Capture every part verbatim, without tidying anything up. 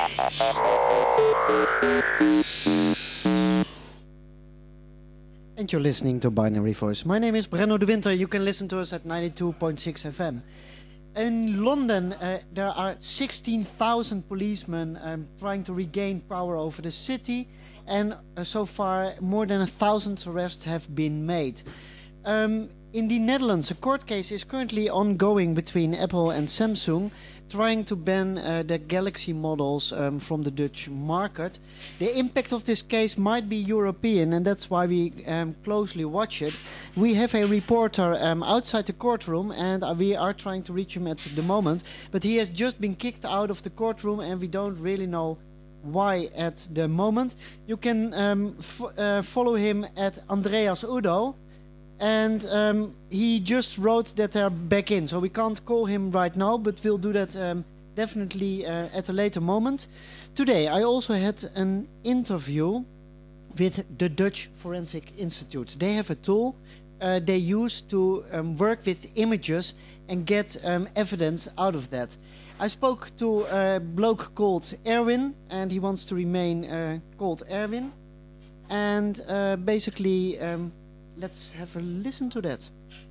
And you're listening to Binary Voice. My name is Brenno de Winter. You can listen to us at ninety-two point six F M. In London, uh, there are sixteen thousand policemen um, trying to regain power over the city. And uh, so far, more than a thousand arrests have been made. Um, in the Netherlands, a court case is currently ongoing between Apple and Samsung, trying to ban uh, the Galaxy models um, from the Dutch market. The impact of this case might be European, and that's why we um, closely watch it. We have a reporter um, outside the courtroom, and uh, we are trying to reach him at the moment, but he has just been kicked out of the courtroom, and we don't really know why at the moment. You can um, f- uh, follow him at Andreas Udo. And um, he just wrote that they're back in, so we can't call him right now, but we'll do that um, definitely uh, at a later moment. Today I also had an interview with the Dutch Forensic Institute. They have a tool uh, they use to um, work with images and get um, evidence out of that. I spoke to a bloke called Erwin, and he wants to remain uh, called Erwin. And uh, basically... Um, Let's have a listen to that.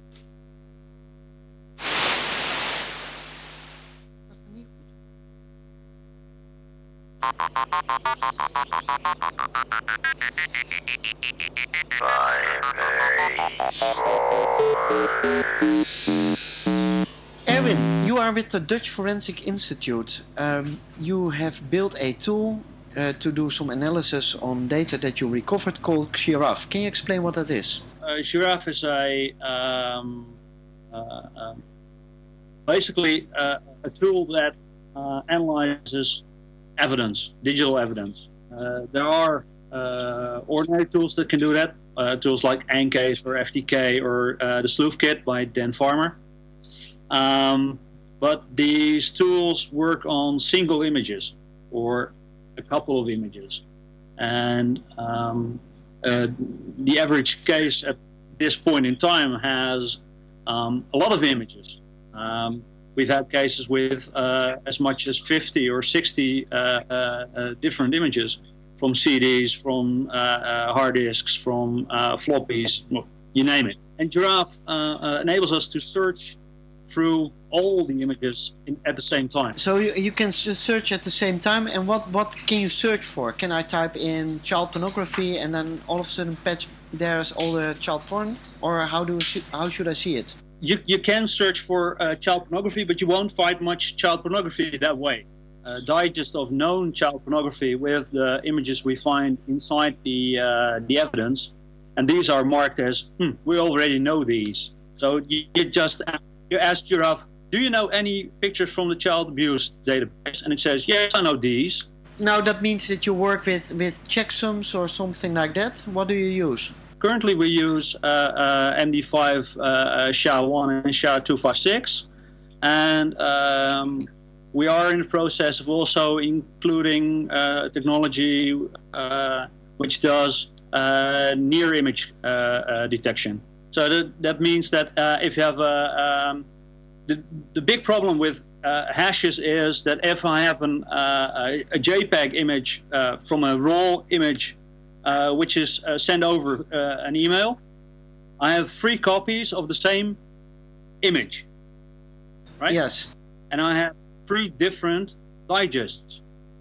Erwin, you are with the Dutch Forensic Institute. Um, you have built a tool uh, to do some analysis on data that you recovered called Giraffe. Can you explain what that is? Uh, Giraffe is a um, uh, um, basically uh, a tool that uh, analyzes evidence, digital evidence. Uh, there are uh, ordinary tools that can do that, uh, tools like Encase or F T K or uh, the Sleuth Kit by Dan Farmer. Um, but these tools work on single images or a couple of images, and um, Uh, the average case at this point in time has um, a lot of images. Um, we've had cases with uh, as much as fifty or sixty uh, uh, uh, different images from C Ds, from uh, uh, hard disks, from uh, floppies, you name it. And Giraffe uh, uh, enables us to search through all the images in, at the same time. So you, you can search at the same time, and what, what can you search for? Can I type in child pornography and then all of a sudden patch there's all the child porn? Or how do how should I see it? You, you can search for uh, child pornography, but you won't find much child pornography that way. Uh, digest of known child pornography with the images we find inside the, uh, the evidence, and these are marked as, hmm, we already know these. So you, you just ask, you ask Giraffe, do you know any pictures from the child abuse database? And it says, yes, I know these. Now that means that you work with, with checksums or something like that. What do you use? Currently we use uh, uh, M D five, uh, S H A one and S H A two fifty-six. And um, we are in the process of also including uh, technology uh, which does uh, near image uh, uh, detection. So that, that means that uh, if you have a... Um, The, the big problem with uh, hashes is that if I have an, uh, a, a JPEG image uh, from a raw image uh, which is uh, sent over uh, an email, I have three copies of the same image, right? Yes. And I have three different digests,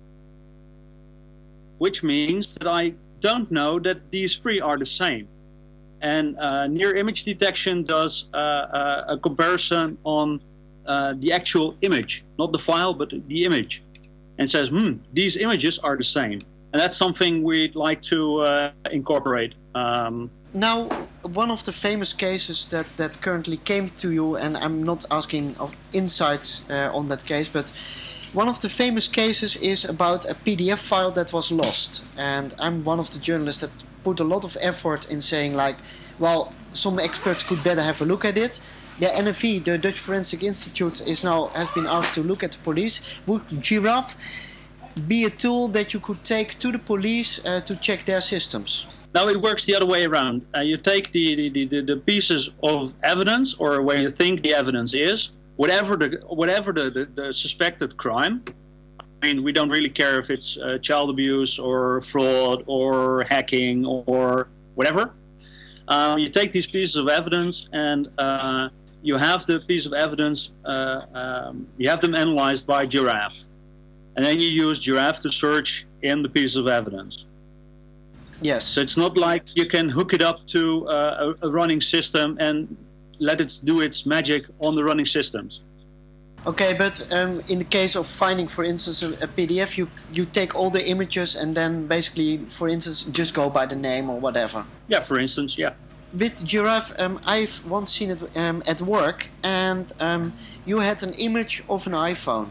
which means that I don't know that these three are the same. And uh, near image detection does uh, uh, a comparison on uh, the actual image, not the file, but the image, and says, hmm, these images are the same. And that's something we'd like to uh, incorporate. Um, now, one of the famous cases that, that currently came to you, and I'm not asking of insights uh, on that case, but one of the famous cases is about a P D F file that was lost. And I'm one of the journalists that put a lot of effort in saying, like, well, some experts could better have a look at it. The N F I, the Dutch Forensic Institute, is now has been asked to look at the police. Would Giraffe be a tool that you could take to the police uh, to check their systems? Now it works the other way around. Uh, you take the, the, the, the pieces of evidence, or where you think the evidence is, whatever the whatever the, the, the suspected crime, mean, we don't really care if it's uh, child abuse or fraud or hacking or whatever. Uh, you take these pieces of evidence and uh, you have the piece of evidence, uh, um, you have them analyzed by Giraffe. And then you use Giraffe to search in the piece of evidence. Yes. So it's not like you can hook it up to uh, a, a running system and let it do its magic on the running systems. Okay, but um, in the case of finding, for instance, a, a P D F, you, you take all the images and then basically, for instance, just go by the name or whatever. Yeah, for instance, yeah. With Giraffe, um, I've once seen it um, at work, and um, you had an image of an iPhone.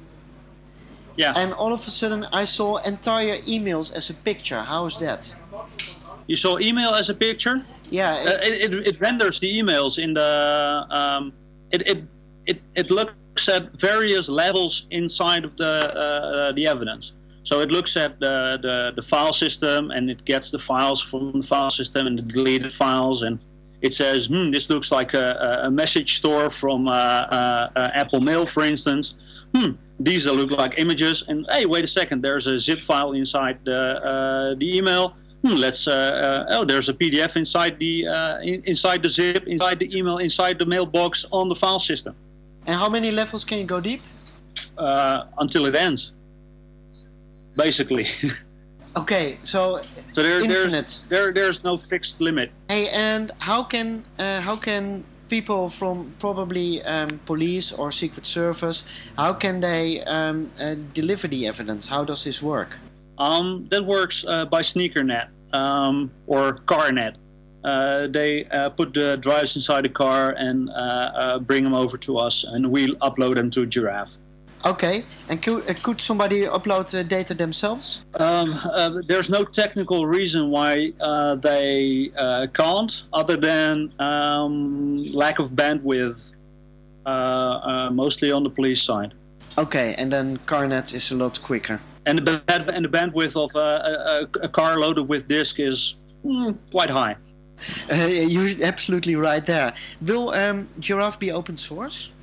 Yeah. And all of a sudden, I saw entire emails as a picture. How is that? You saw email as a picture? Yeah. It, uh, it, it, it renders the emails in the... Um, it, it, it, it looks at various levels inside of the uh, the evidence. So it looks at the, the, the file system, and it gets the files from the file system and the deleted files, and it says, hmm, this looks like a, a message store from uh, uh, uh, Apple Mail, for instance. Hmm, these look like images, and hey, wait a second, there's a zip file inside the, uh, the email. Hmm, let's, uh, uh, oh, there's a P D F inside the, uh, in, inside the zip, inside the email, inside the mailbox on the file system. And how many levels can you go deep? Uh, until it ends, basically. Okay, so, so there, infinite. There's, there, there's no fixed limit. Hey, and how can uh, how can people from probably um, police or Secret Service, how can they um, uh, deliver the evidence? How does this work? Um, that works uh, by SneakerNet um, or CarNet. Uh, they uh, put the drives inside the car and uh, uh, bring them over to us, and we upload them to Giraffe. Okay, and could, uh, could somebody upload the data themselves? Um, uh, there's no technical reason why uh, they uh, can't, other than um, lack of bandwidth, uh, uh, mostly on the police side. Okay, and then CarNet is a lot quicker. And the, band- and the bandwidth of uh, a, a car loaded with disk is mm, quite high. Uh, you're absolutely right there. Will um, Giraffe be open source?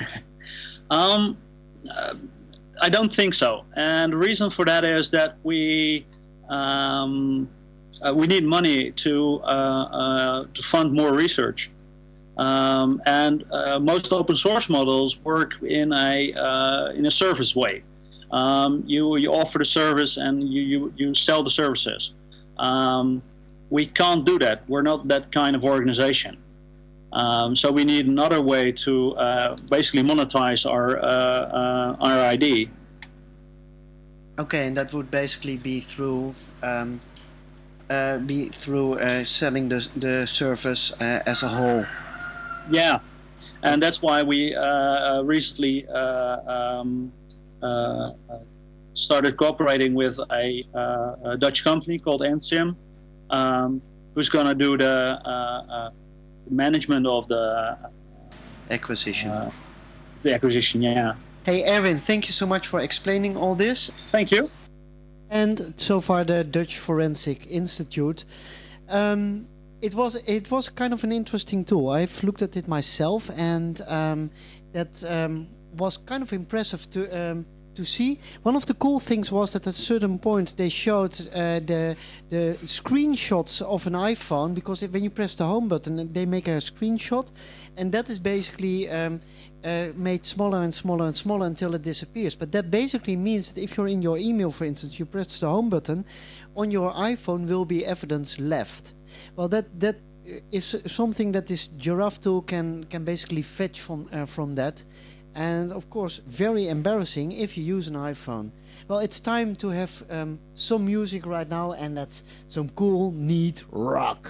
um, uh, I don't think so, and the reason for that is that we um, uh, we need money to uh, uh, to fund more research, um, and uh, most open source models work in a uh, in a service way. Um, you you offer the service and you you, you sell the services. Um, We can't do that. We're not that kind of organization. Um, so we need another way to uh, basically monetize our uh, uh, our I D. Okay, and that would basically be through um, uh, be through uh, selling the the service uh, as a whole. Yeah, and that's why we uh, recently uh, um, uh, started cooperating with a, uh, a Dutch company called Ensim. Um, who's going to do the uh, uh, management of the uh, acquisition? Uh, the acquisition, yeah. Hey, Erwin, thank you so much for explaining all this. Thank you. And so far, the Dutch Forensic Institute. Um, it was it was kind of an interesting tool. I've looked at it myself, and um, that um, was kind of impressive to. Um, to see. One of the cool things was that at a certain point they showed uh, the the screenshots of an iPhone, because if, when you press the home button they make a screenshot, and that is basically um, uh, made smaller and smaller and smaller until it disappears. But that basically means that if you're in your email, for instance, you press the home button, on your iPhone will be evidence left. Well, that that is something that this Giraffe tool can can basically fetch from uh, from that. And of course, very embarrassing if you use an iPhone. Well, it's time to have um, some music right now, and that's some cool, neat rock.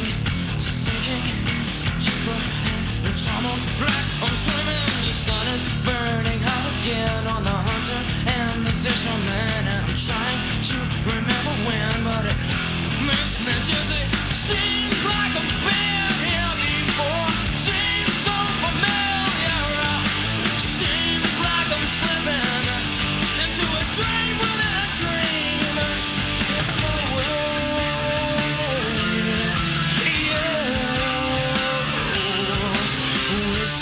Almost black, I'm swimming, the sun is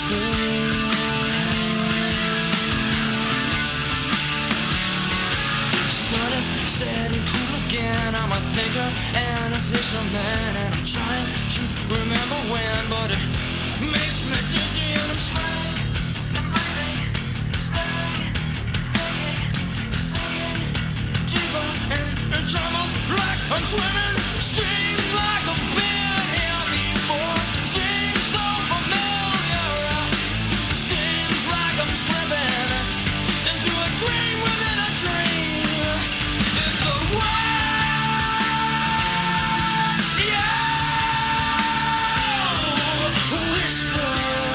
Sun is setting cool again. I'm a thinker and a fisherman, and I'm trying to remember when, but it makes me dizzy and I'm sweating. I'm breathing, staying, thinking, sinking deeper, and it's almost like I'm swimming. Seems like I've been here before. Seems so familiar. Seems like I'm slipping into a dream within a dream. It's the wild, yeah, whisper.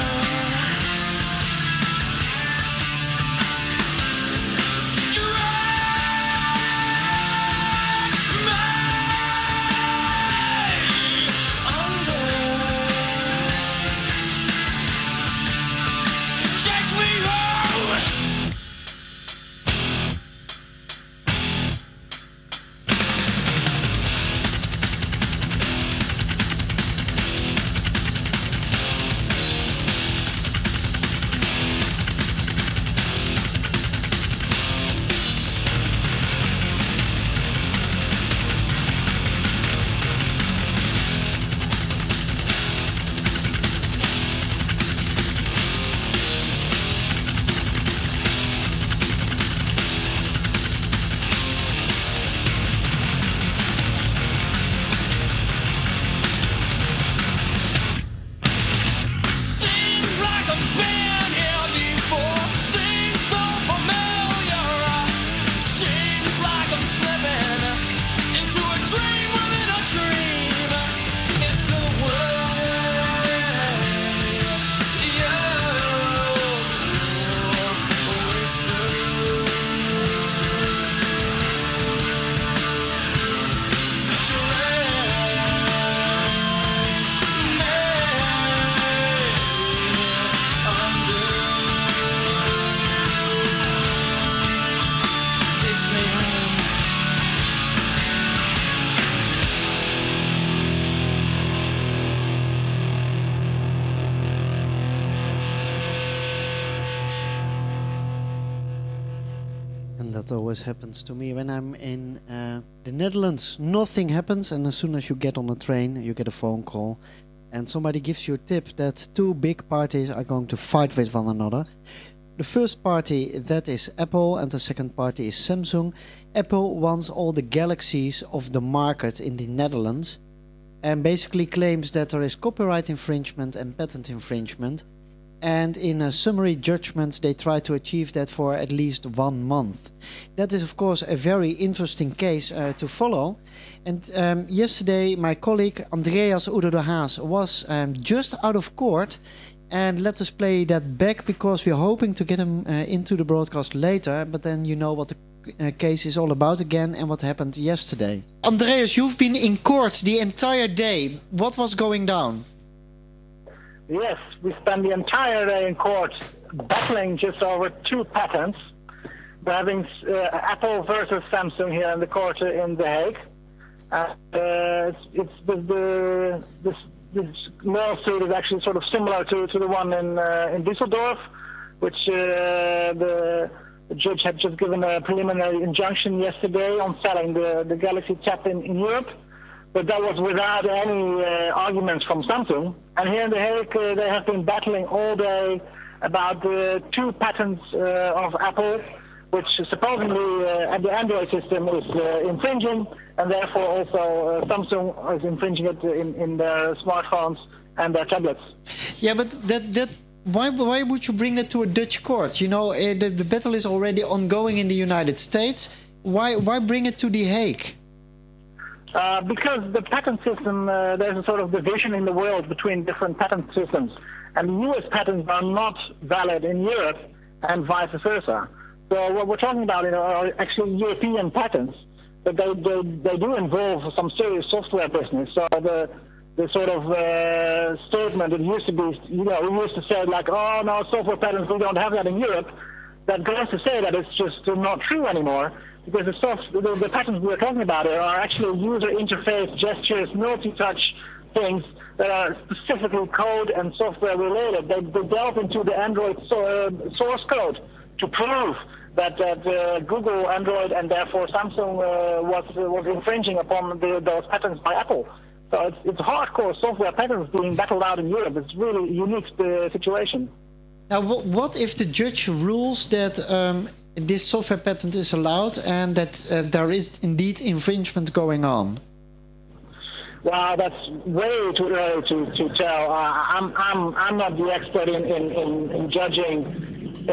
That always happens to me when I'm in uh, the Netherlands. Nothing happens, and as soon as you get on a train, you get a phone call, and somebody gives you a tip that two big parties are going to fight with one another. The first party, that is Apple, and the second party is Samsung. Apple wants all the Galaxies of the market in the Netherlands, and basically claims that there is copyright infringement and patent infringement. And in a summary judgment, they try to achieve that for at least one month. That is, of course, a very interesting case uh, to follow. And um, yesterday, my colleague Andreas Udo de Haas was um, just out of court. And let us play that back, because we're hoping to get him uh, into the broadcast later. But then you know what the uh, case is all about again and what happened yesterday. Andreas, you've been in court the entire day. What was going down? Yes, we spent the entire day in court battling just over two patents. We're having uh, Apple versus Samsung here in the court in The Hague. Uh, it's it's the, the this, this lawsuit is actually sort of similar to, to the one in uh, in Düsseldorf, which uh, the, the judge had just given a preliminary injunction yesterday on selling the, the Galaxy Tab in, in Europe. But that was without any uh, arguments from Samsung. And here in The Hague, uh, they have been battling all day about the two patents uh, of Apple, which supposedly uh, the Android system is uh, infringing, and therefore also uh, Samsung is infringing it in, in their smartphones and their tablets. Yeah, but that that why why would you bring that to a Dutch court? You know, uh, the, the battle is already ongoing in the United States. Why why bring it to The Hague? Uh, because the patent system, uh, there's a sort of division in the world between different patent systems. And the U S patents are not valid in Europe and vice versa. So what we're talking about, you know, are actually European patents, but they, they, they do involve some serious software business. So the the sort of uh, statement that used to be, you know, we used to say like, oh, no, software patents, we don't have that in Europe. That goes to say that it's just not true anymore. Because the, soft, the, the patents we're talking about are actually user interface, gestures, multi-touch things that are specifically code and software related. They, they delve into the Android so, uh, source code to prove that, that uh, Google, Android, and therefore Samsung uh, was uh, was infringing upon the, those patents by Apple. So it's, it's hardcore software patents being battled out in Europe. It's really a unique uh, situation. Now, wh- what if the judge rules that um, this software patent is allowed and that uh, there is indeed infringement going on? Well, that's way too early to, to tell. Uh, I'm I'm I'm not the expert in in, in, in judging uh,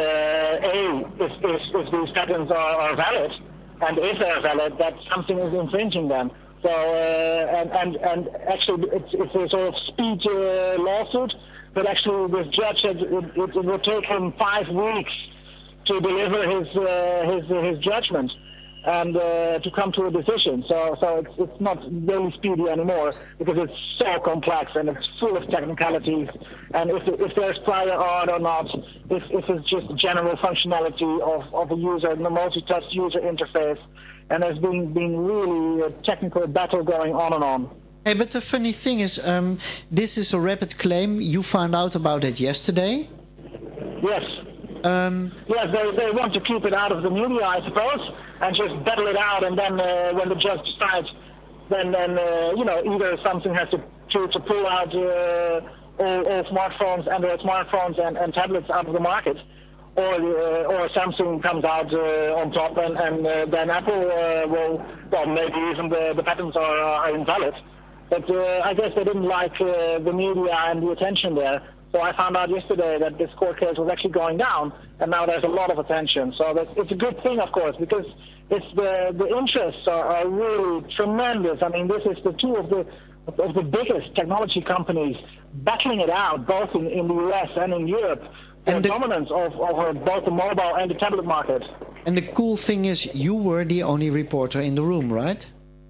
a if, if if these patents are, are valid, and if they're valid, that something is infringing them. So uh, and and and actually, it's it's a sort of speed uh, lawsuit. But actually, this judge said it, it, it will take him five weeks to deliver his uh, his his judgment and uh, to come to a decision. So so it's it's not really speedy anymore because it's so complex and it's full of technicalities. And if if there's prior art or not, if if it's just general functionality of, of a user, the multi-touch user interface, and there's been been really a technical battle going on and on. Hey, but the funny thing is, um, this is a rapid claim. You found out about it yesterday. Yes. Um, yes, they, they want to keep it out of the media, I suppose, and just battle it out. And then uh, when the judge decides, then then uh, you know either Samsung has to to, to pull out uh, all, all smartphones, Android smartphones, and, and tablets out of the market, or uh, or Samsung comes out uh, on top, and and uh, then Apple uh, will well maybe even the the patents are, are invalid. But uh, I guess they didn't like uh, the media and the attention there. So I found out yesterday that this court case was actually going down, and now there's a lot of attention. So that, it's a good thing, of course, because it's the the interests are, are really tremendous. I mean, this is the two of the of the biggest technology companies battling it out, both in, in the U S and in Europe, for the dominance of, of both the mobile and the tablet market. And the cool thing is, you were the only reporter in the room, right?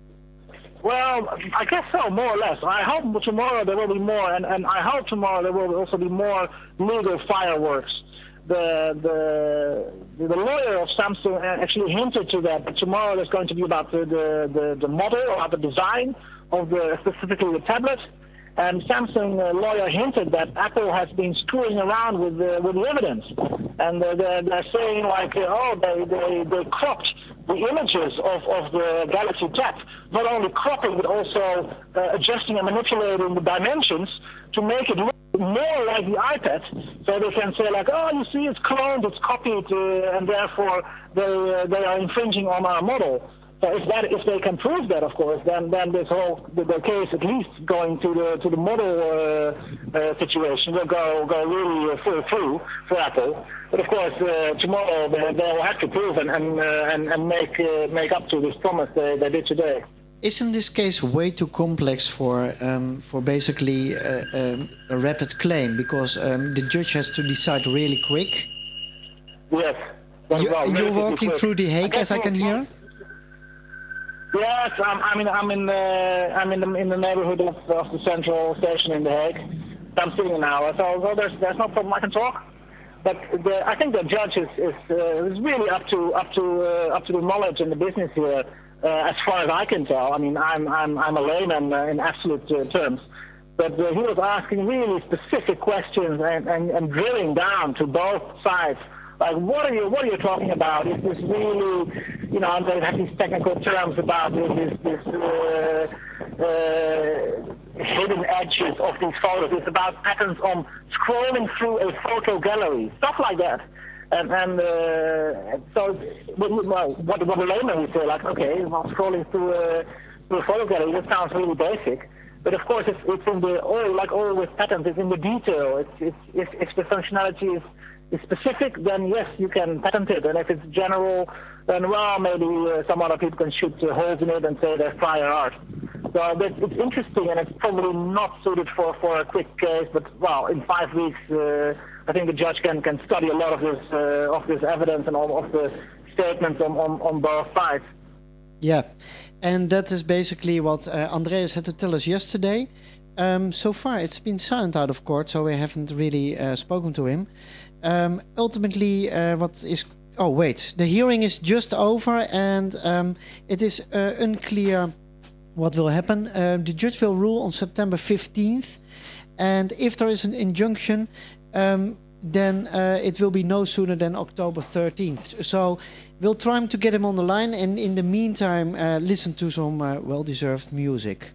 Well, I guess so, more or less. I hope tomorrow there will be more, and, and I hope tomorrow there will also be more legal fireworks. The the the lawyer of Samsung actually hinted to that. But tomorrow there's going to be about the the, the, the model, about the design of the specifically the tablet. And Samsung uh, lawyer hinted that Apple has been screwing around with the with the evidence, and uh, they're, they're saying like, uh, oh, they, they they cropped the images of, of the Galaxy Tab, not only cropping but also uh, adjusting and manipulating the dimensions to make it look more like the iPad, so they can say like, oh, you see, it's cloned, it's copied, uh, and therefore they uh, they are infringing on our model. So if that if they can prove that, of course, then then this whole the, the case, at least going to the to the model uh, uh, situation, will go go really uh, full through for Apple. But of course, uh, tomorrow they, they will have to prove and and uh, and, and make uh, make up to this promise they, they did today. Isn't this case way too complex for um, for basically uh, um, a rapid claim, because um, the judge has to decide really quick? Yes. You, well, you're walking quick. through The Hague, as I can hear. Yes, I'm, I mean, I'm in the I'm in the in the neighborhood of, of the central station in The Hague. I'm sitting now, so, so there's there's no problem. I can talk. But the, I think the judge is is, uh, is really up to up to uh, up to the knowledge in the business here, uh, as far as I can tell. I mean, I'm I'm I'm a layman uh, in absolute uh, terms, but uh, he was asking really specific questions and, and, and drilling down to both sides. Like, what are you what are you talking about? Is this really, you know, they have these technical terms about this this uh, uh, hidden edges of these photos. It's about patterns on scrolling through a photo gallery, stuff like that. And, and uh, so, well, what what the layman would say, like, okay, well, scrolling through a, through a photo gallery, that sounds really basic. But of course, it's, it's in the all like all with patterns, it's in the detail. It's it's if, if the functionality is is specific, then yes, you can patent it. And if it's general, then well, maybe uh, some other people can shoot uh, holes in it and say there's prior art. So but it's interesting, and it's probably not suited for, for a quick case. But well, in five weeks, uh, I think the judge can, can study a lot of this uh, of this evidence and all of the statements on, on, on both sides. Yeah, and that is basically what uh, Andreas had to tell us yesterday. Um, so far, it's been silent out of court, so we haven't really uh, spoken to him. Um, ultimately, uh, what is... Oh, wait. The hearing is just over, and um, it is uh, unclear what will happen. Uh, the judge will rule on September fifteenth, and if there is an injunction, um, then uh, it will be no sooner than October thirteenth. So we'll try to get him on the line, and in the meantime, uh, listen to some uh, well-deserved music.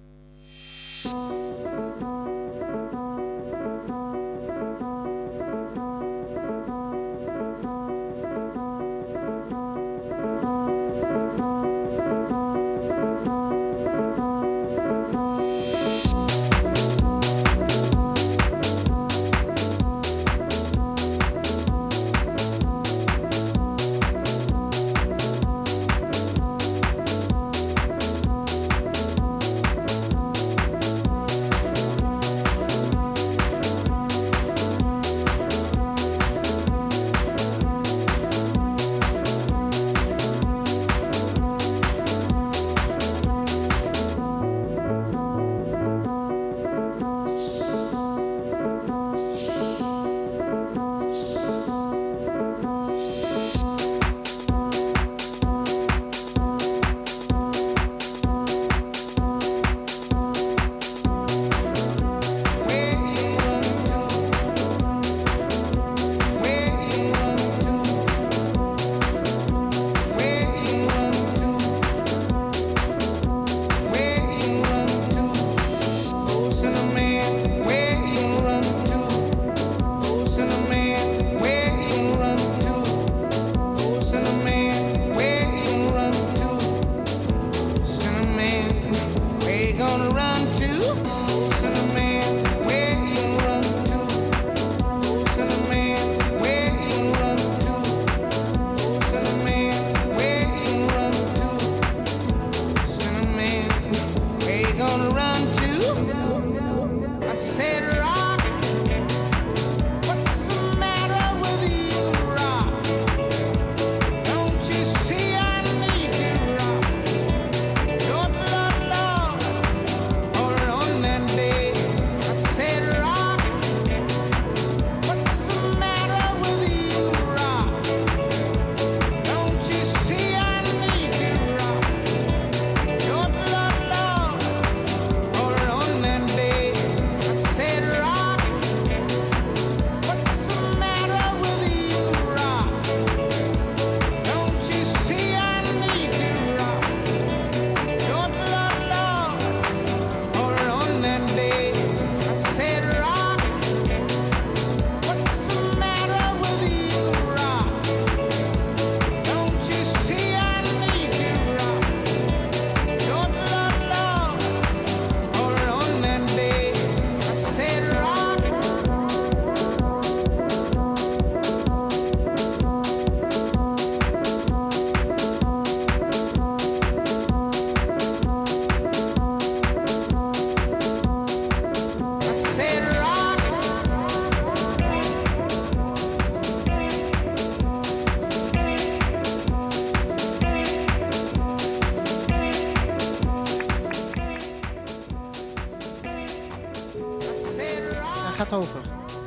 Gaat over.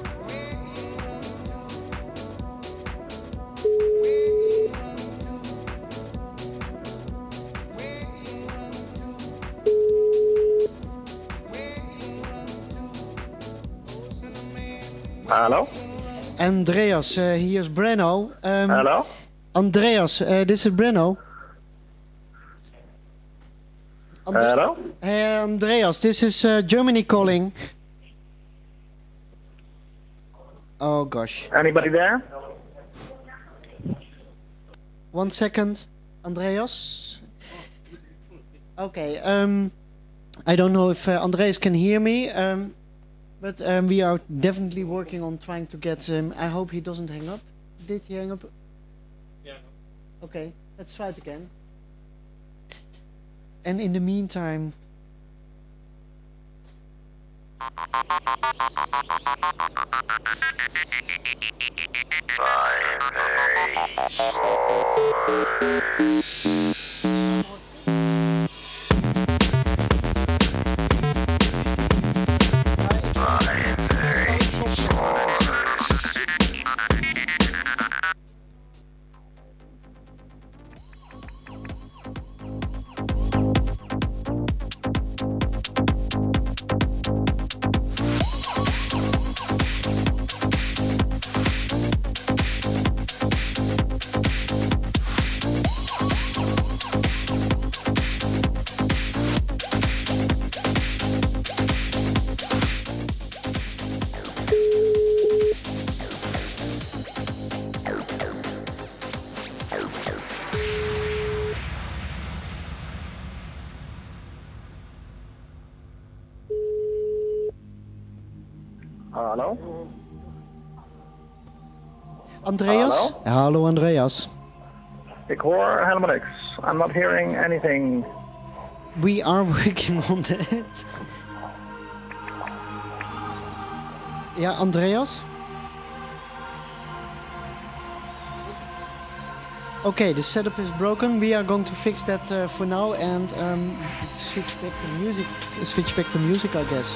Hello? Andreas, uh, here's Breno. Um, Hello? Andreas, uh, this is Breno. Andre- Hello? Hey, Andreas, this is uh, Germany calling. Oh gosh. Anybody there? One second, Andreas. Okay. Um, I don't know if uh, Andreas can hear me. Um, but um, we are definitely working on trying to get him. I hope he doesn't hang up. Did he hang up? Yeah. Okay. Let's try it again. And in the meantime. Hallo? Andreas? Hallo? Hallo Andreas. Ik hoor helemaal niks. I'm not hearing anything. We are working on that. Ja, Andreas? Okay, the setup is broken. We are going to fix that uh, for now and um, switch back to music. Switch back to music, I guess.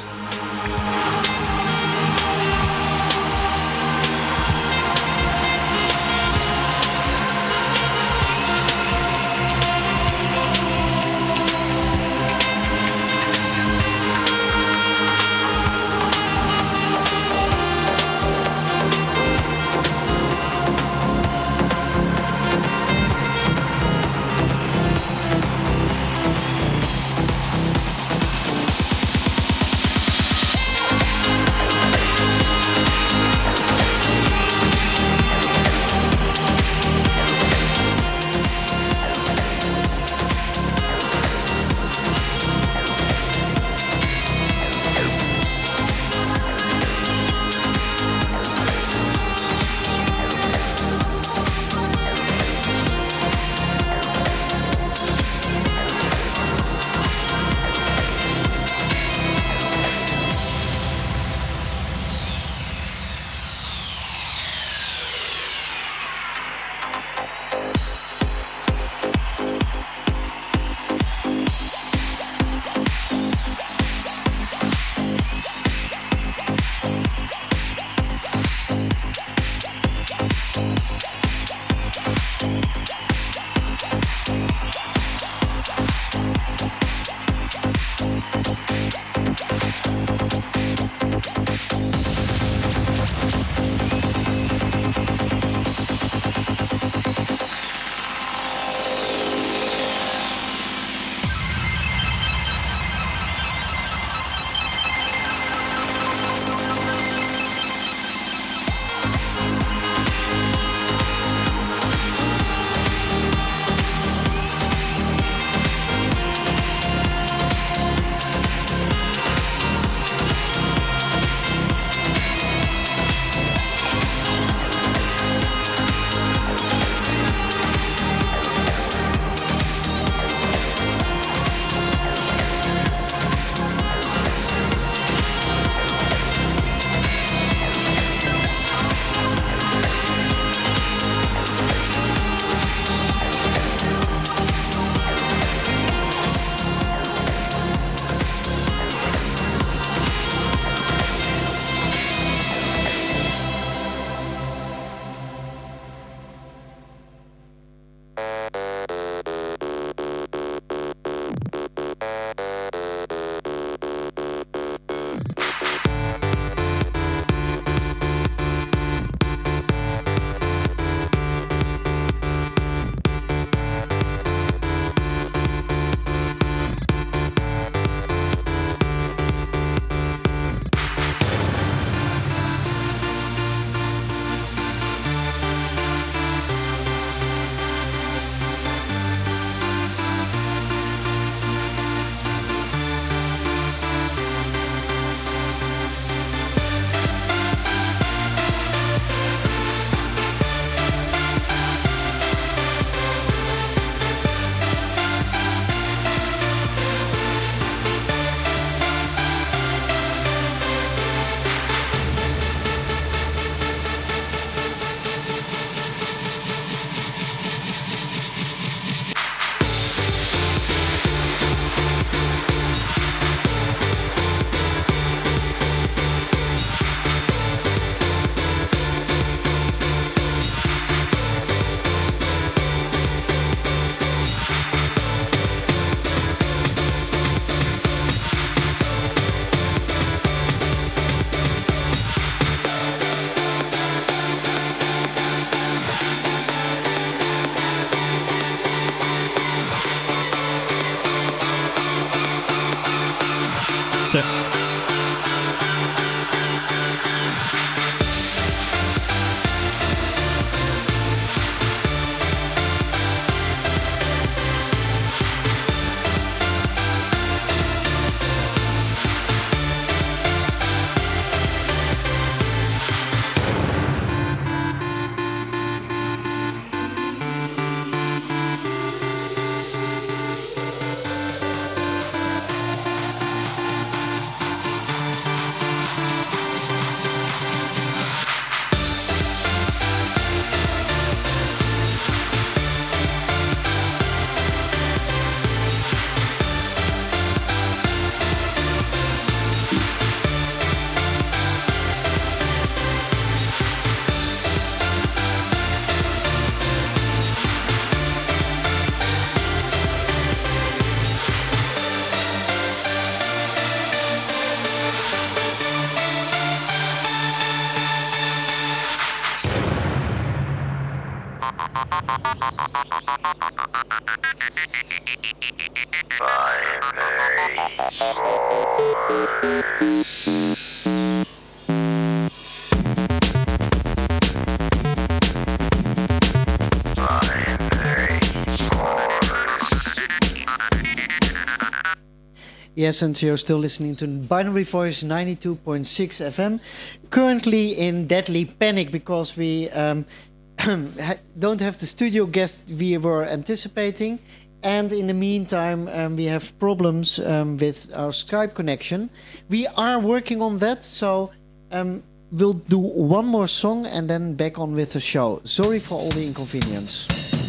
Yes, and you're still listening to Binary Voice ninety-two point six F M. Currently in deadly panic because we um, don't have the studio guest we were anticipating. And in the meantime, um, we have problems um, with our Skype connection. We are working on that, so um, we'll do one more song and then back on with the show. Sorry for all the inconvenience.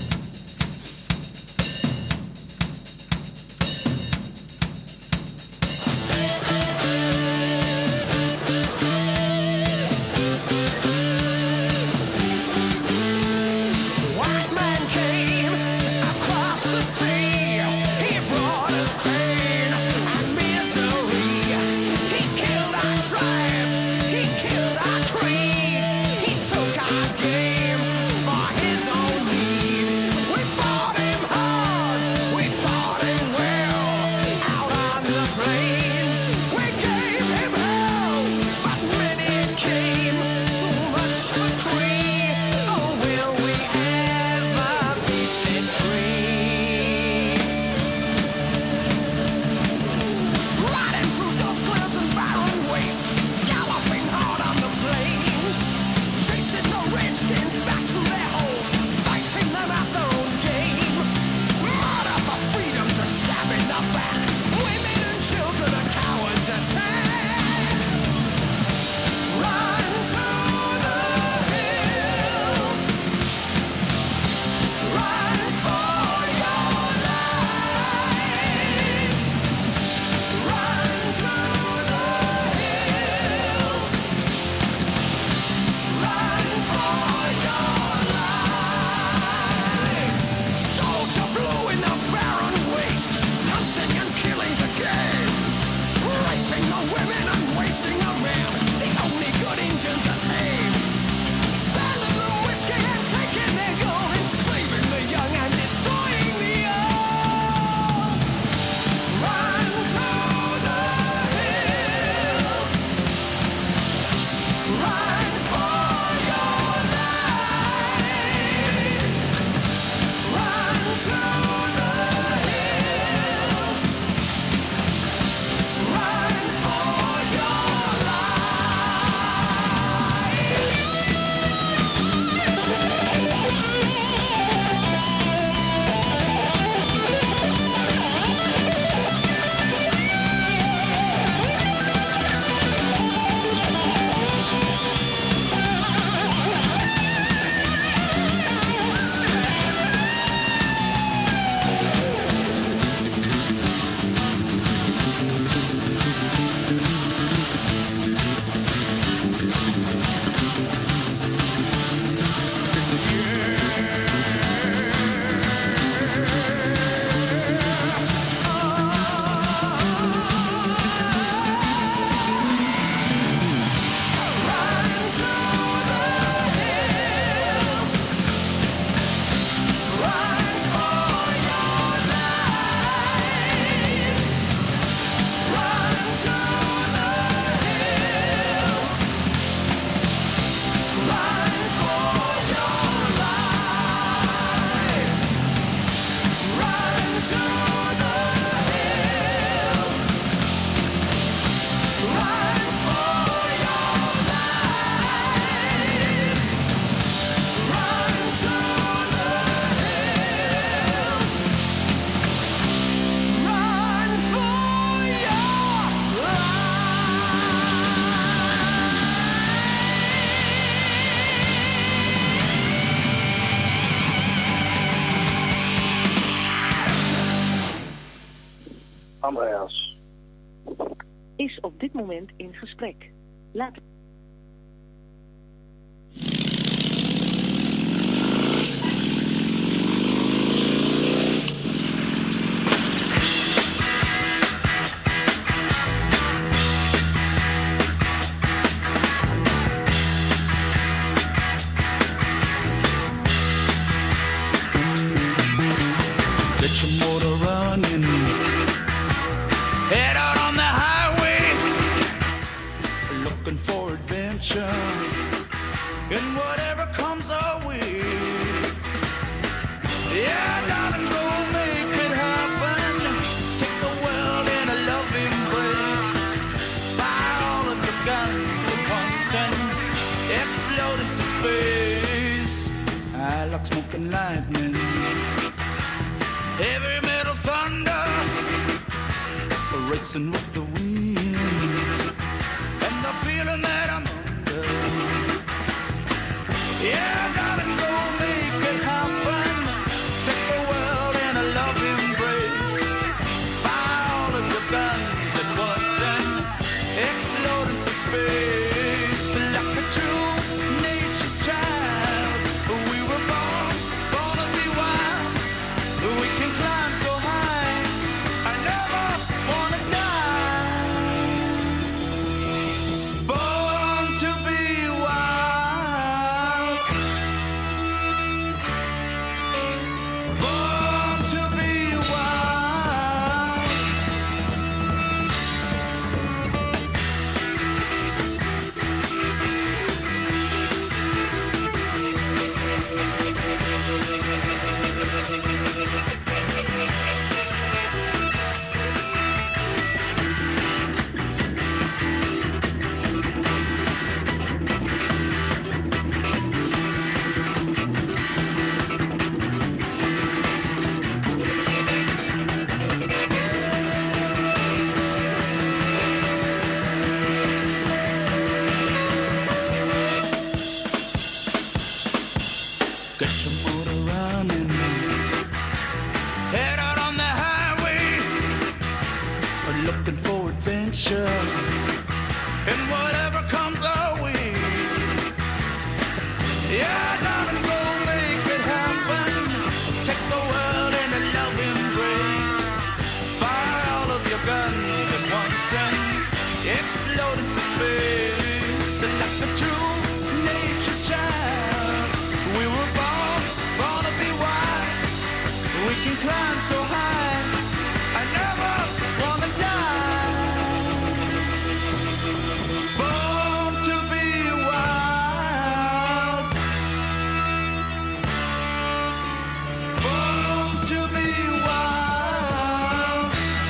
Andreas is op dit moment in gesprek. Laat... like smoke and lightning. Heavy metal thunder, racing with the wind, and the feeling that I'm under. Yeah, darling, go make it happen. Take the world in a love embrace. Fire all of your guns at once and explode into space. Like a true nature's child, we were born, born to be wild. We can climb so high, I never wanna die. Born to be wild. Born to be wild. Get your motor running. Head out on the highway, looking for adventure, and whatever comes our way. Yeah, darling, go make it happen. Take the world in a love embrace. Fire all of your guns at once and explode into space. Like a true nature's child, we were born, born to be wild. We can climb so high, I never wanna die. Born to be wild. Born to be wild.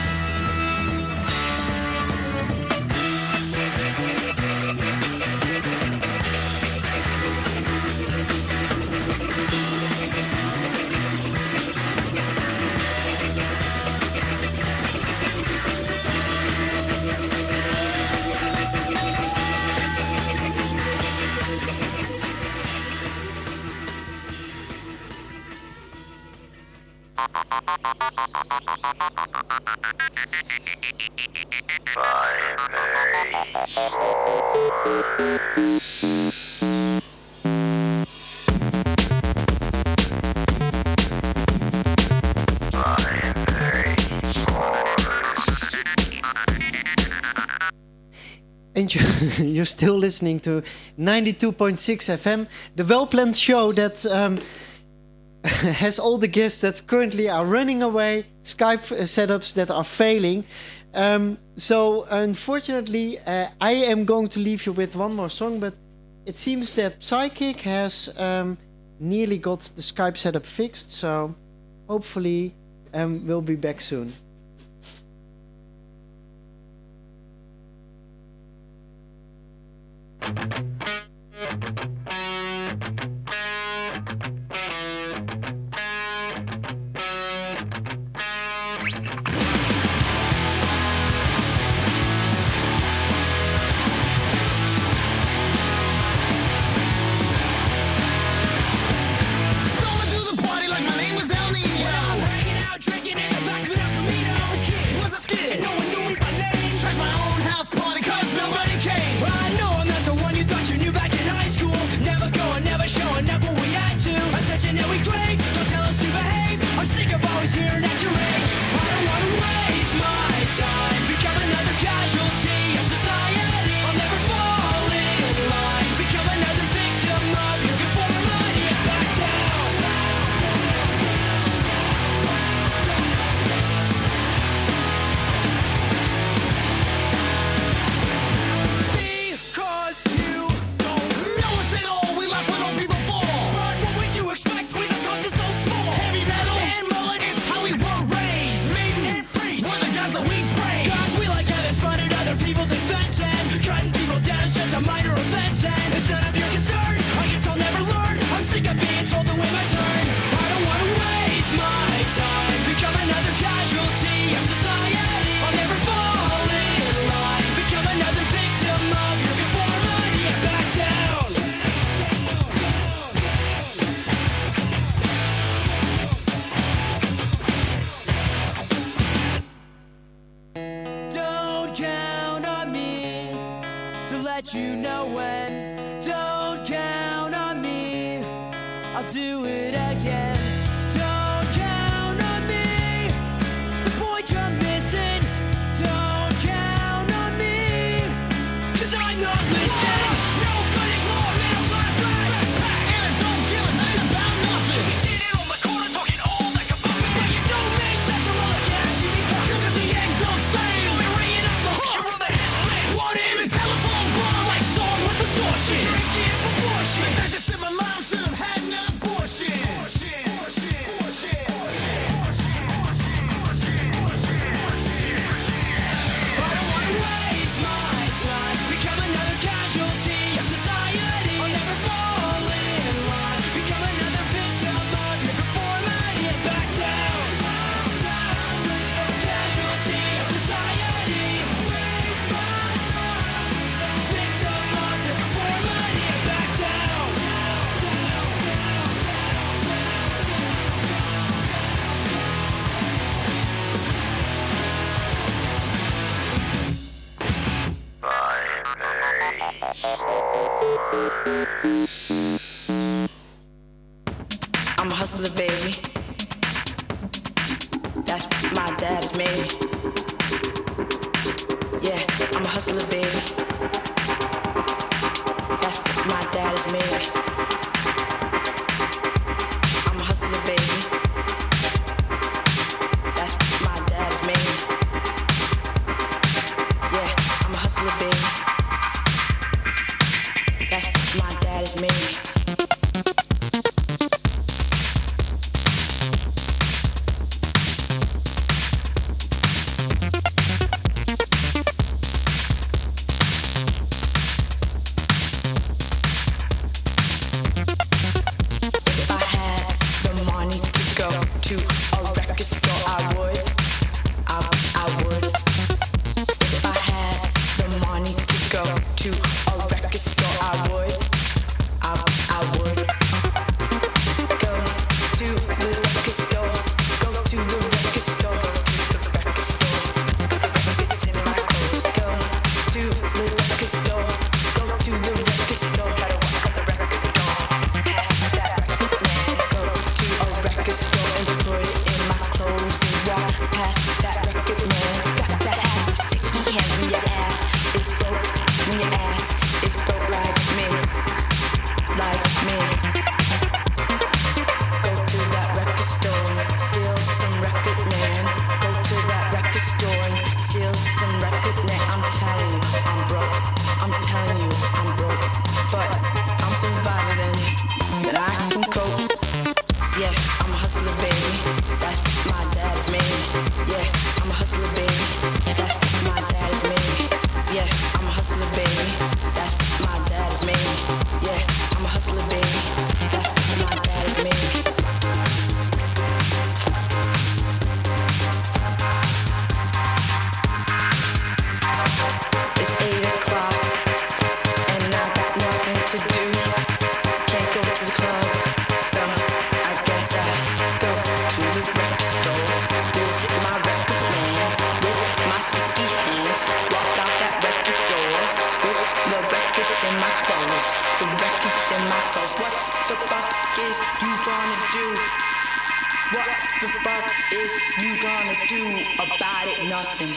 And you, you're still listening to ninety-two point six F M, the well-planned show that um, has all the guests that currently are running away, Skype uh, setups that are failing. Um, so unfortunately, uh, I am going to leave you with one more song, but it seems that Psychic has um, nearly got the Skype setup fixed, so hopefully um, we'll be back soon. Stumbled to the party like my name was El Nino. Well, I'm hanging out, drinking in the back of an El Camino. I'll do it again. Don't count on me. It's the point you're missing. Don't count on me. Cause I'm not listening. Nobody for middle class right. And I don't give a thing about nothing. You sitting on the corner talking all like a bucket. But you don't make sense from all the cash you be huffing. Cause if the egg don't stay, you'll be ringing up the hook. You're on the headline. What in a telephone bar like song with distortion. Drinking proportion. The doctor said my mom should have had an abortion. Abortion. Abortion. Abortion. I don't want to waste my time. Become another casualty of society. I'll never fall in line. Become another victim of your conformity. And back down. Casualty of society. Waste my time. Victim of your conformity. And back down. I'm a hustler, baby. That's what my dad has made me. Yeah, I'm a hustler, baby. That's what my dad has made me. I'm a hustler, baby. That's what my dad has made me. Yeah, I'm a hustler, baby. That's what my dad has made me. If I had the money to go to a record store, I would. I, I would. If I had the money to go to a record store, I would. I, I would. Go to the record store. Go to the record store. The record store. The records in my clothes. Go to the record store. Go to the record store. Gotta walk on the record door. Pass that record man. Go to a record store and put it in my clothes and walk past that record man. Got to have them sticky hands when your ass is broke. When your ass is broke like me. Like me. Go to that record store, steal some record man. Go to that record store and steal some record man. I'm telling you, I'm broke. I'm telling you, I'm broke. But I'm surviving then, then I can cope. Yeah, I'm a hustler, baby. That's what my dad has made me. Yeah, I'm a hustler, baby. That's what my dad has made me. Yeah, I'm a hustler, baby. That's what my dad has made me. Yeah, I'm a hustler, baby. That's what my dad has made me. It's eight o'clock and I got nothing to do. Can't go to the club, so I guess I go to the record store. Visit my record man with my sticky hands. Walk out that record door with the records in my clothes. The records in my clothes. What the fuck is you gonna do? What the fuck is you gonna do about it? Nothing.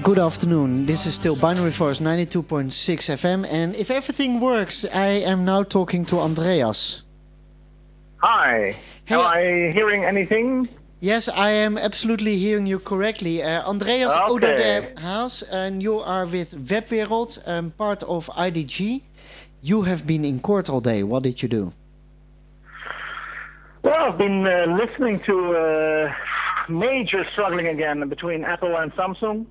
Good afternoon. This is still Binary Force ninety-two point six F M, and if everything works, I am now talking to Andreas. Hi. Hey, Am I hearing anything? Yes, I am absolutely hearing you correctly. Uh, Andreas Okay. Ouderhaas, and you are with Webwereld, um, part of I D G. You have been in court all day. What did you do? Well, I've been uh, listening to uh, major struggling again between Apple and Samsung.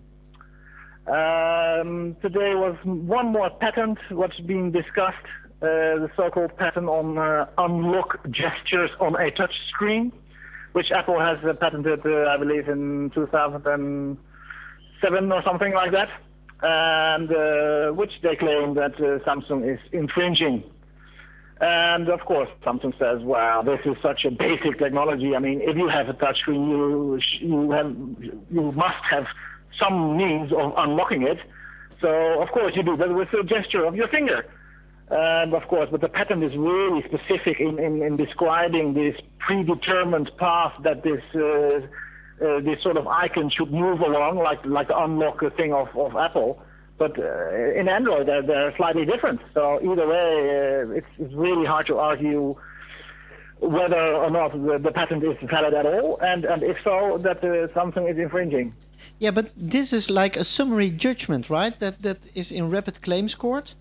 Um, today was one more patent what's being discussed, uh, the so-called patent on uh, unlock gestures on a touch screen, which Apple has uh, patented, uh, I believe, in two thousand seven or something like that, and uh, which they claim that uh, Samsung is infringing. And of course, Samsung says, "Well, this is such a basic technology. I mean, if you have a touchscreen, you you have you must have some means of unlocking it. So of course you do that with a gesture of your finger." And of course, but the patent is really specific in, in, in describing this predetermined path that this uh, uh, this sort of icon should move along, like like the unlock thing of, of Apple. But uh, in Android, they're, they're slightly different. So either way, uh, it's, it's really hard to argue whether or not the, the patent is valid at all, and, and if so, that uh, Samsung is infringing. Yeah, but this is like a summary judgment, right? That that is in Rapid Claims Court.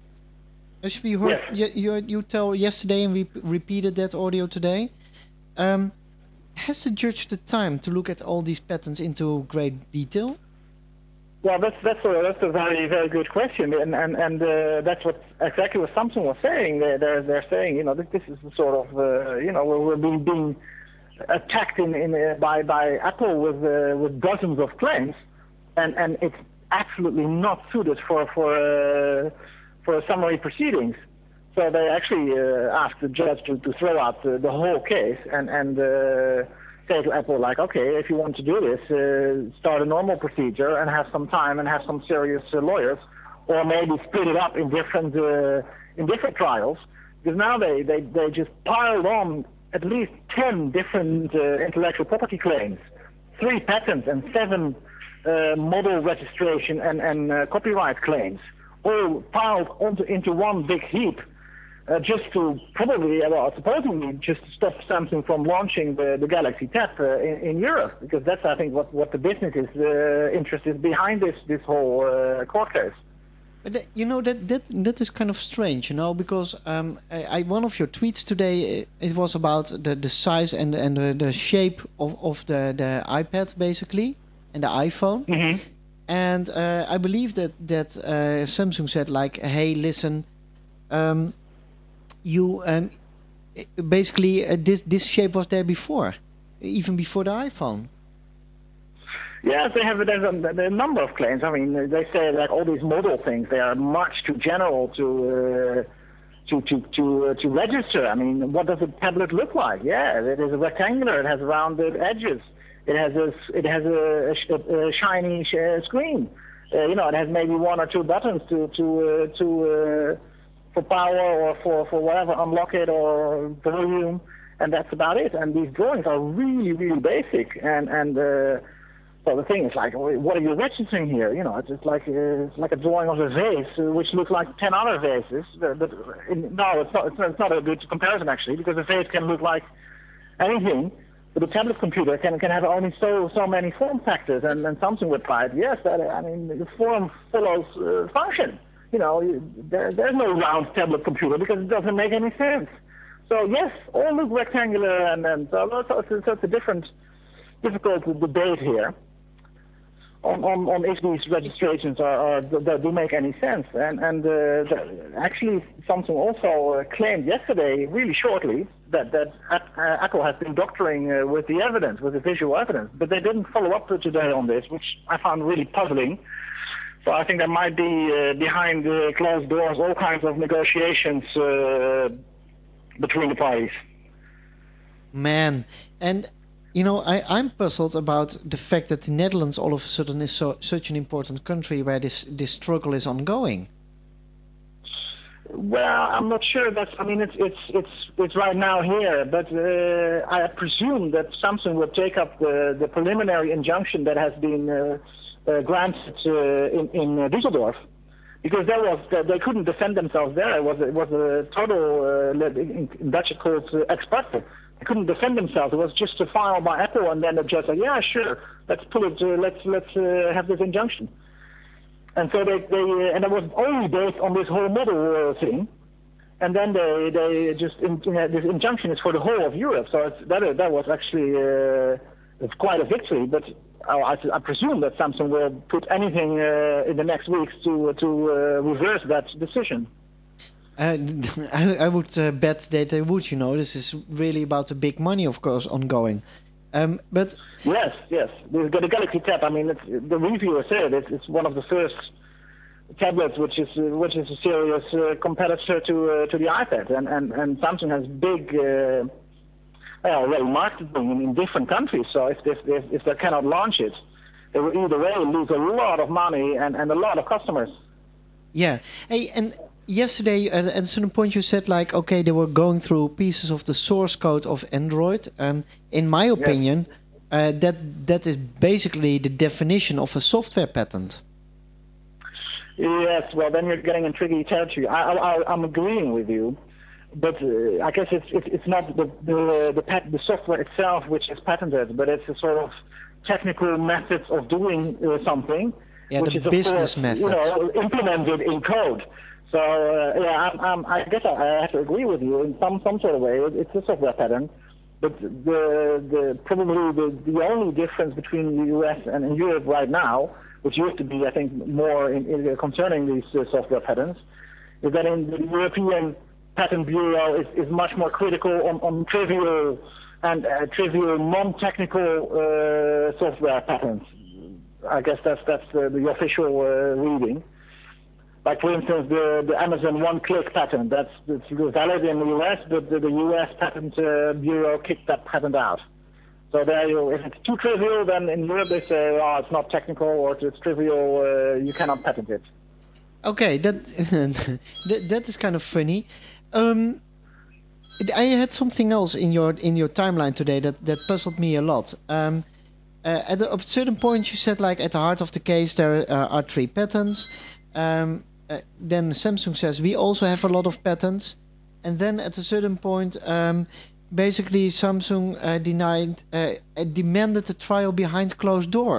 As we heard, Yes. you, you you tell yesterday, and we p- repeated that audio today. Um, has the judge the time to look at all these patents into great detail? Well, that's that's a, that's a very very good question, and and and uh, that's what exactly what Samsung was saying. They're they're, they're saying, you know, this, this is the sort of uh, you know we're, we're being being attacked in, in uh, by by Apple with uh, with dozens of claims, and and it's absolutely not suited for for uh, for summary proceedings. So they actually uh, asked the judge to, to throw out the, the whole case and and. Uh, say to Apple, like, okay, if you want to do this, uh, start a normal procedure and have some time and have some serious uh, lawyers, or maybe split it up in different uh, in different trials. Because now they, they, they just piled on at least ten different uh, intellectual property claims, three patents and seven uh, model registration and, and uh, copyright claims, all piled onto into one big heap. Uh, just to probably, well, supposedly just to stop Samsung from launching the, the Galaxy Tab uh, in, in Europe, because that's, I think, what, what the business is uh, interest is behind this this whole uh, court case. But that, you know that, that that is kind of strange, you know, because um, I, I one of your tweets today, it was about the, the size and and the, the shape of, of the, the iPad basically and the iPhone, Mm-hmm. and uh, I believe that that uh, Samsung said like, hey, listen. Um, You um, basically uh, this this shape was there before, even before the iPhone. Yes, they have there's a, there's a number of claims. I mean, they say that all these model things, they are much too general to uh, to to to uh, to register. I mean, what does a tablet look like? Yeah, it is a rectangular. It has rounded edges. It has a it has a, a, a shiny sh- screen. Uh, you know, it has maybe one or two buttons to to uh, to. Uh, for power or for, for whatever, unlock it or volume, and that's about it. And these drawings are really, really basic. And, and uh, well, the thing is like, what are you registering here? You know, it's just like, uh, it's like a drawing of a vase, uh, which looks like ten other vases. But, but in, no, it's not, it's not, it's not a good comparison, actually, because a vase can look like anything. But a tablet computer can can have only so so many form factors. And, and Samsung replied, yes, that, I mean, the form follows uh, function. You know, there, there's no round tablet computer because it doesn't make any sense. So yes, all look rectangular, and then so, so, so, so it's a different, difficult debate here on, on, on if these registrations are, are that do make any sense. And and uh, the, actually, Samsung also uh, claimed yesterday, really shortly, that that uh, Apple has been doctoring uh, with the evidence, with the visual evidence, but they didn't follow up today on this, which I found really puzzling. So I think there might be uh, behind uh, closed doors all kinds of negotiations uh, between the parties. Man, and you know, I, I'm puzzled about the fact that the Netherlands all of a sudden is so such an important country where this this struggle is ongoing. Well, I'm not sure. That's. I mean, it's it's it's it's right now here, but uh, I presume that Samsung will take up the the preliminary injunction that has been. Uh, uh, granted uh, in in uh, Düsseldorf, because there was they couldn't defend themselves there. It was it was a total uh, in Dutch it's called uh, ex parte. They couldn't defend themselves. It was just a file by Apple, and then the judge said, "Yeah, sure, let's pull it. Uh, let's let's uh, have this injunction." And so they they uh, and it was only based on this whole model uh, thing. And then they they just in, you know, this injunction is for the whole of Europe. So it's, that that was actually uh, it's quite a victory. But I, I presume that Samsung will put anything uh, in the next weeks to to uh, reverse that decision. Uh, I, I would uh, bet that they would. You know, this is really about the big money, of course, ongoing. Um, but yes, yes, the, the Galaxy Tab. I mean, it's, the reviewer said it's, it's one of the first tablets, which is uh, which is a serious uh, competitor to uh, to the iPad, and, and, and Samsung has big, uh, well, well, marketing in, in different countries. So if if, if if they cannot launch it, they will either way lose a lot of money and, and a lot of customers. Yeah, hey, and yesterday at, at a certain point you said like, okay, they were going through pieces of the source code of Android. Um, in my opinion, yes. uh, that that is basically the definition of a software patent. Yes, well, then you're getting in tricky territory. I, I, I'm agreeing with you, but uh, I guess it's it's, it's not the the the, pat- the software itself which is patented, but it's a sort of technical methods of doing uh, something, yeah, which the is of business course, method, you know, implemented in code. So uh, yeah, I'm, I'm, I guess I, I have to agree with you in some some sort of way. It's a software pattern, but the the probably the the only difference between the U S and in Europe right now, which used to be, I think, more in, in concerning these uh, software patents, is that in the European Patent Bureau is, is much more critical on, on trivial and uh, trivial non-technical uh, software patents. I guess that's that's the, the official uh, reading. Like, for instance, the, the Amazon one-click patent, that's, that's valid in the U S, but the, the U S Patent uh, Bureau kicked that patent out. So there, you, if it's too trivial, then in Europe they say, "Oh, it's not technical," or "It's trivial, uh, you cannot patent it." Okay, that that, that is kind of funny. Um, I had something else in your in your timeline today that, that puzzled me a lot. Um, uh, at a, at a certain point, you said like at the heart of the case there uh, are three patents. Um, uh, then Samsung says we also have a lot of patents, and then at a certain point. Um, Basically, Samsung uh, denied, uh, demanded a trial behind closed door.